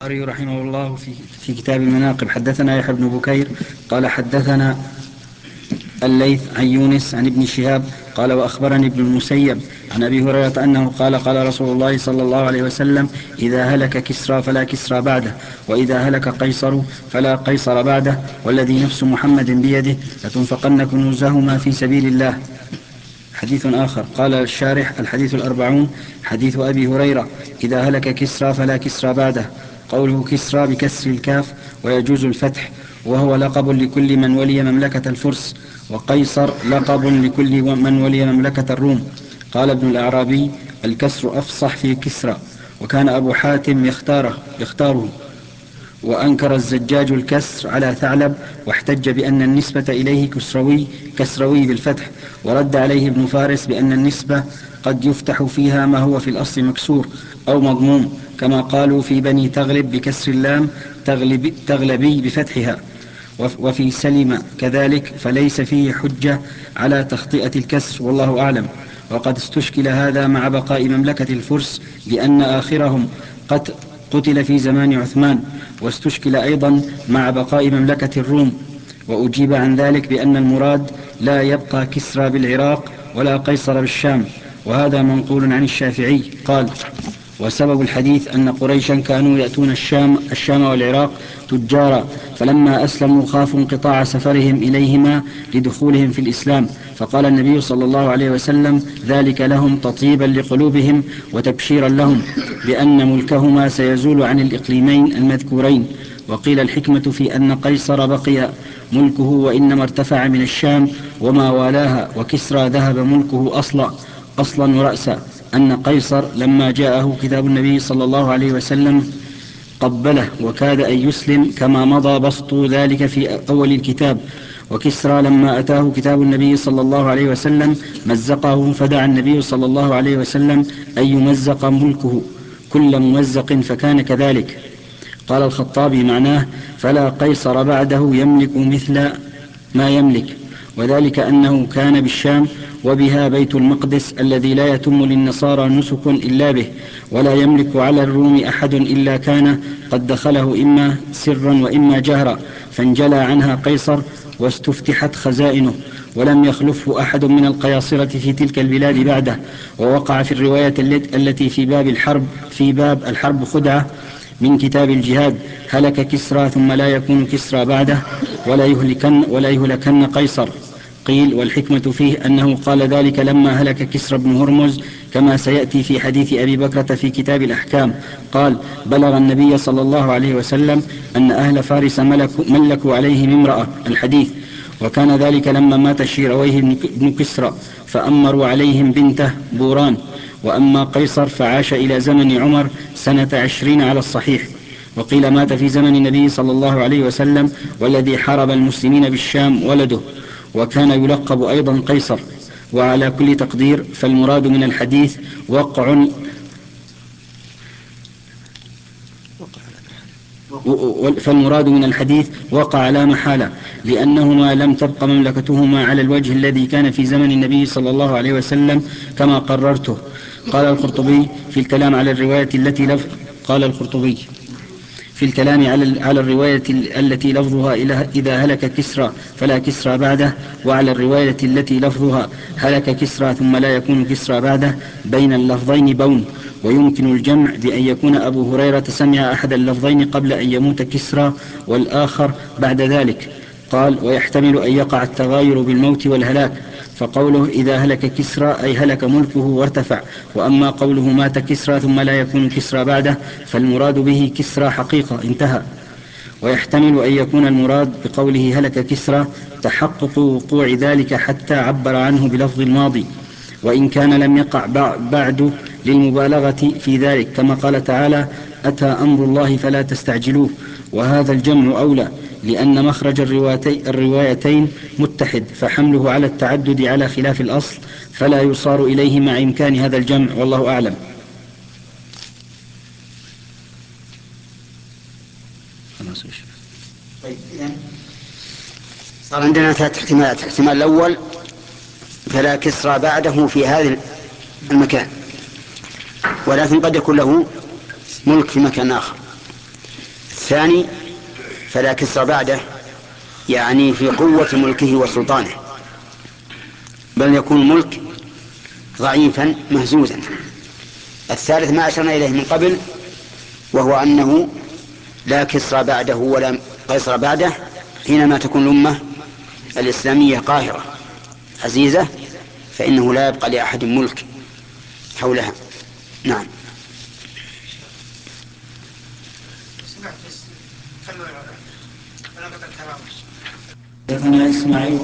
رحمه الله في كتاب المناقب حدثنا يحيى بن بكير قال حدثنا الليث عن يونس عن ابن شهاب قال وأخبرني ابن المسيب عن أبي هريرة أنه قال رسول الله صلى الله عليه وسلم إذا هلك كسرى فلا كسرى بعده وإذا هلك قيصر فلا قيصر بعده والذي نفس محمد بيده لتنفقن كنوزهما في سبيل الله. حديث آخر قال الشارح الحديث 40 حديث أبي هريرة إذا هلك كسرى فلا كسرى بعده. قوله كسرى بكسر الكاف ويجوز الفتح وهو لقب لكل من ولي مملكة الفرس، وقيصر لقب لكل من ولي مملكة الروم. قال ابن الأعرابي الكسر أفصح في كسرى، وكان أبو حاتم يختاره وأنكر الزجاج الكسر على ثعلب واحتج بأن النسبة إليه كسروي بالفتح، ورد عليه ابن فارس بأن النسبة قد يفتح فيها ما هو في الأصل مكسور أو مضموم، كما قالوا في بني تغلب بكسر اللام تغلبي بفتحها، وفي سلم كذلك، فليس فيه حجة على تخطئة الكسر والله أعلم. وقد استشكل هذا مع بقاء مملكة الفرس بأن آخرهم قتل في زمان عثمان، واستشكل أيضا مع بقاء مملكة الروم، وأجيب عن ذلك بأن المراد لا يبقى كسرى بالعراق ولا قيصر بالشام، وهذا منقول عن الشافعي قال وسبب الحديث أن قريشا كانوا يأتون الشام والعراق تجارا، فلما أسلموا خافوا انقطاع سفرهم إليهما لدخولهم في الإسلام، فقال النبي صلى الله عليه وسلم ذلك لهم تطيبا لقلوبهم وتبشيرا لهم بأن ملكهما سيزول عن الإقليمين المذكورين. وقيل الحكمة في أن قيصر بقي ملكه وإنما ارتفع من الشام وما والاها، وكسرى ذهب ملكه أصلا ورأسا، أن قيصر لما جاءه كتاب النبي صلى الله عليه وسلم قبله وكاد أن يسلم، كما مضى بسط ذلك في أول الكتاب. وكسرى لما أتاه كتاب النبي صلى الله عليه وسلم مزقه، فدعا النبي صلى الله عليه وسلم أن يمزق ملكه كل ممزق، فكان كذلك. قال الخطابي معناه فلا قيصر بعده يملك مثل ما يملك، وذلك أنه كان بالشام وبها بيت المقدس الذي لا يتم للنصارى نسك إلا به، ولا يملك على الروم أحد إلا كان قد دخله إما سرا وإما جهرا، فانجلى عنها قيصر واستفتحت خزائنه، ولم يخلفه أحد من القياصرة في تلك البلاد بعده. ووقع في الرواية التي في باب الحرب خدعة من كتاب الجهاد: هلك كسرى ثم لا يكون كسرى بعده ولا يهلكن قيصر. قيل والحكمة فيه أنه قال ذلك لما هلك كسرى بن هرمز، كما سيأتي في حديث أبي بكرة في كتاب الأحكام. قال بلغ النبي صلى الله عليه وسلم أن أهل فارس ملكوا عليهم امرأة، الحديث. وكان ذلك لما مات شيرويه بن كسرى فأمروا عليهم بنته بوران. وأما قيصر فعاش إلى زمن عمر 20 على الصحيح. وقيل مات في زمن النبي صلى الله عليه وسلم، والذي حارب المسلمين بالشام ولده، وكان يلقب أيضا قيصر. وعلى كل تقدير فالمراد من الحديث وقع لا محالة، لأنهما لم تبق مملكتهما على الوجه الذي كان في زمن النبي صلى الله عليه وسلم كما قررته. قال القرطبي في الكلام على الرواية التي لفظها إذا هلك كسرى فلا كسرى بعده، وعلى الرواية التي لفظها هلك كسرى ثم لا يكون كسرى بعده، بين اللفظين بون، ويمكن الجمع بأن يكون أبو هريرة سمع أحد اللفظين قبل أن يموت كسرى والآخر بعد ذلك. قال ويحتمل أن يقع التغاير بالموت والهلاك، فقوله إذا هلك كسرى أي هلك ملكه وارتفع، وأما قوله مات كسرى ثم لا يكون كسرى بعده فالمراد به كسرى حقيقة انتهى. ويحتمل أن يكون المراد بقوله هلك كسرى تحقق وقوع ذلك حتى عبر عنه بلفظ الماضي، وإن كان لم يقع بعد للمبالغة في ذلك، كما قال تعالى أتى أمر الله فلا تستعجلوه. وهذا الجمع أولى، لأن مخرج الروايتين متحد، فحمله على التعدد على خلاف الأصل فلا يصار إليه مع إمكان هذا الجمع، والله أعلم. طيب صار عندنا 3 احتمالات. الاحتمال الأول فلا كسرى بعده في هذا المكان، ولكن قد يكون له ملك في مكان آخر. الثاني فلا كسرى بعده، يعني في قوة ملكه وسلطانه، بل يكون الملك ضعيفا مهزوزا. الثالث ما أشرنا إليه من قبل، وهو أنه لا كسرى بعده ولا قيصر بعده حينما تكون الأمة الإسلامية قاهرة عزيزة، فإنه لا يبقى لأحد ملك حولها. نعم. حدثنا إسماعيل